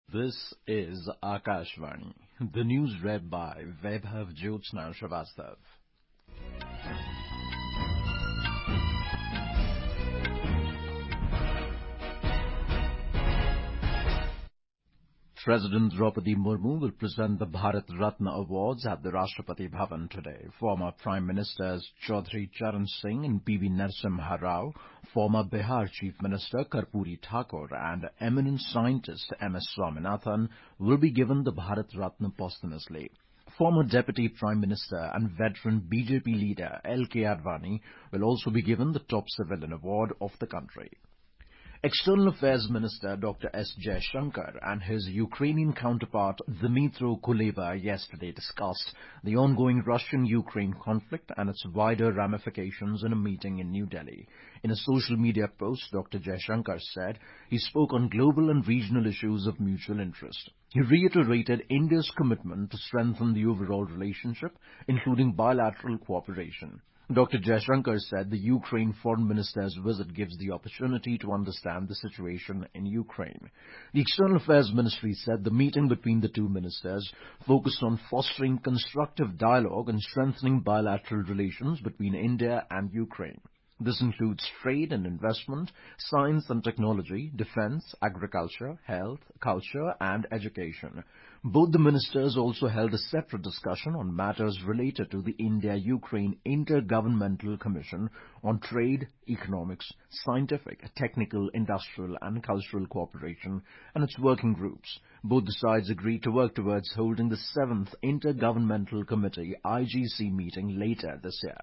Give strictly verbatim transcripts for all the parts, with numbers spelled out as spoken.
This is Akashvani, the news read by Vaibhav Jyotsna Srivastava. President Draupadi Murmu will present the Bharat Ratna Awards at the Rashtrapati Bhavan today. Former Prime Ministers Chaudhry Charan Singh and P V Narasimha Rao, former Bihar Chief Minister Karpuri Thakur and eminent scientist M S Swaminathan will be given the Bharat Ratna posthumously. Former Deputy Prime Minister and veteran B J P leader L K Advani will also be given the top civilian award of the country. External Affairs Minister Doctor S Jaishankar and his Ukrainian counterpart Dmytro Kuleba yesterday discussed the ongoing Russian-Ukraine conflict and its wider ramifications in a meeting in New Delhi. In a social media post, Doctor Jaishankar said he spoke on global and regional issues of mutual interest. He reiterated India's commitment to strengthen the overall relationship, including bilateral cooperation. Doctor Jaishankar said the Ukraine Foreign Minister's visit gives the opportunity to understand the situation in Ukraine. The External Affairs Ministry said the meeting between the two ministers focused on fostering constructive dialogue and strengthening bilateral relations between India and Ukraine. This includes trade and investment, science and technology, defense, agriculture, health, culture and education. Both the ministers also held a separate discussion on matters related to the India-Ukraine Intergovernmental Commission on Trade, Economics, Scientific, Technical, Industrial and Cultural Cooperation and its working groups. Both the sides agreed to work towards holding the seventh Intergovernmental Committee I G C meeting later this year.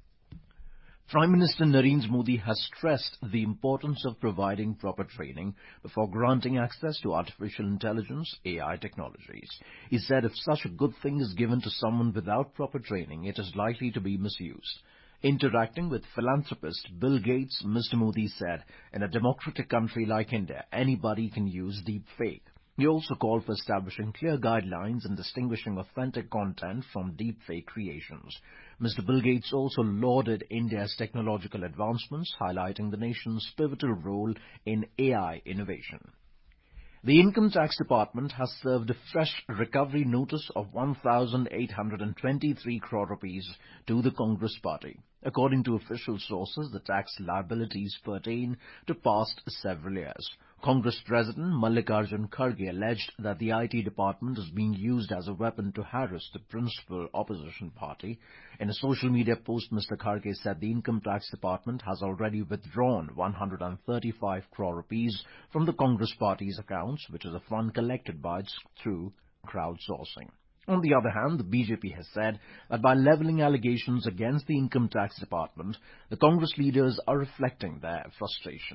Prime Minister Narendra Modi has stressed the importance of providing proper training before granting access to artificial intelligence A I technologies. He said if such a good thing is given to someone without proper training, it is likely to be misused. Interacting with philanthropist Bill Gates, Mister Modi said, in a democratic country like India, anybody can use deep fake. He also called for establishing clear guidelines and distinguishing authentic content from deepfake creations. Mister Bill Gates also lauded India's technological advancements, highlighting the nation's pivotal role in A I innovation. The Income Tax Department has served a fresh recovery notice of one thousand eight hundred twenty-three crore rupees to the Congress Party. According to official sources, the tax liabilities pertain to past several years. Congress President Mallikarjun Kharge alleged that the I T department is being used as a weapon to harass the principal opposition party. In a social media post, Mister Kharge said the Income Tax Department has already withdrawn one hundred thirty-five crore rupees from the Congress Party's accounts, which is a fund collected by its through crowdsourcing. On the other hand, the B J P has said that by levelling allegations against the Income Tax Department, the Congress leaders are reflecting their frustration.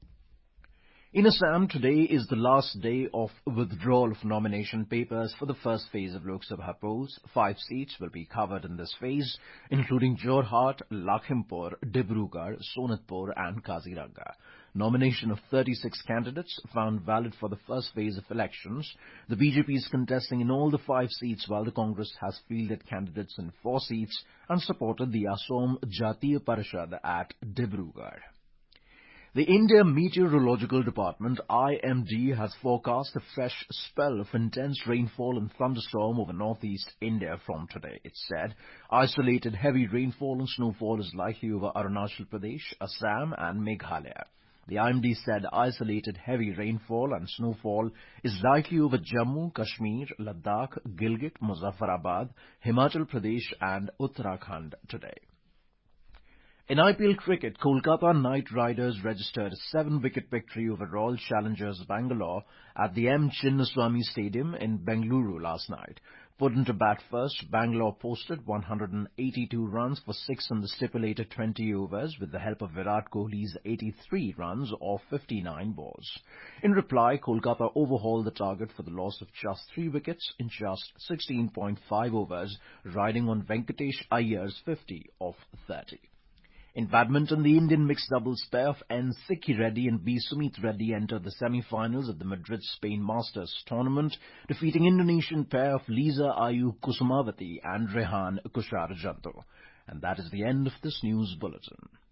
In Assam, today is the last day of withdrawal of nomination papers for the first phase of Lok Sabha polls. Five seats will be covered in this phase, including Jorhat, Lakhimpur, Dibrugarh, Sonitpur and Kaziranga. Nomination of thirty-six candidates found valid for the first phase of elections. The B J P is contesting in all the five seats, while the Congress has fielded candidates in four seats and supported the Assam Jatiya Parishad at Dibrugarh. The India Meteorological Department I M D has forecast a fresh spell of intense rainfall and thunderstorm over northeast India from today. It said isolated heavy rainfall and snowfall is likely over Arunachal Pradesh, Assam and Meghalaya. The I M D said isolated heavy rainfall and snowfall is likely over Jammu, Kashmir, Ladakh, Gilgit, Muzaffarabad, Himachal Pradesh and Uttarakhand today. In I P L cricket, Kolkata Knight Riders registered a seven-wicket victory over Royal Challengers Bangalore at the M. Chinnaswamy Stadium in Bengaluru last night. Put into bat first, Bangalore posted one hundred eighty-two runs for six in the stipulated twenty overs with the help of Virat Kohli's eighty-three runs off fifty-nine balls. In reply, Kolkata overhauled the target for the loss of just three wickets in just sixteen point five overs, riding on Venkatesh Iyer's fifty off thirty. In badminton, the Indian mixed doubles pair of N. Sikki Reddy and B. Sumit Reddy entered the semi-finals of the Madrid Spain Masters tournament, defeating Indonesian pair of Lisa Ayu Kusumawati and Rehan Kusarjanto. And that is the end of this news bulletin.